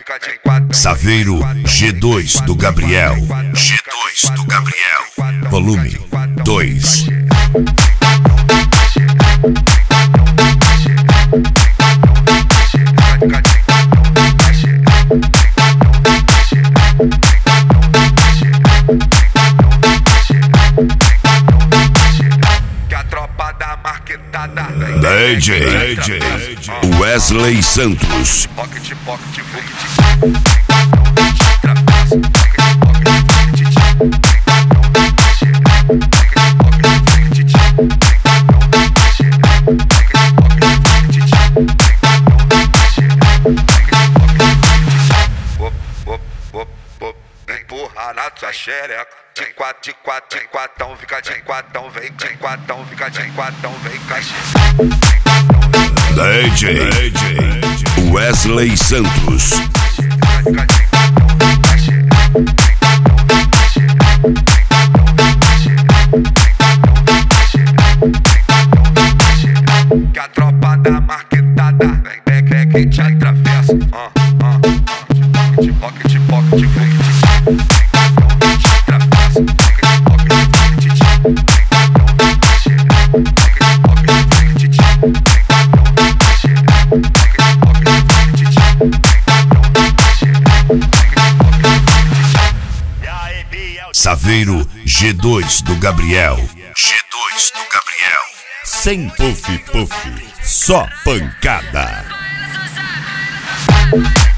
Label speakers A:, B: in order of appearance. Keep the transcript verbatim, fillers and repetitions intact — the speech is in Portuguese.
A: Saveiro G dois do Gabriel. G dois do Gabriel. Volume dois. D J, D J Wesley Santos.
B: Empurra na tua xereca. De quatro, de quatro, de quatão, fica de quatão, vem, de quatão, fica de quatão, vem, caixa.
A: D J, D J Wesley Santos.
B: Que a tropa da marquetada vem, vem, vem, que te atravessa. Ah, ah, ah. De pocket, de pocket, de pocket.
A: Saveiro G dois do Gabriel. G dois do Gabriel. Sem puff puff, só pancada.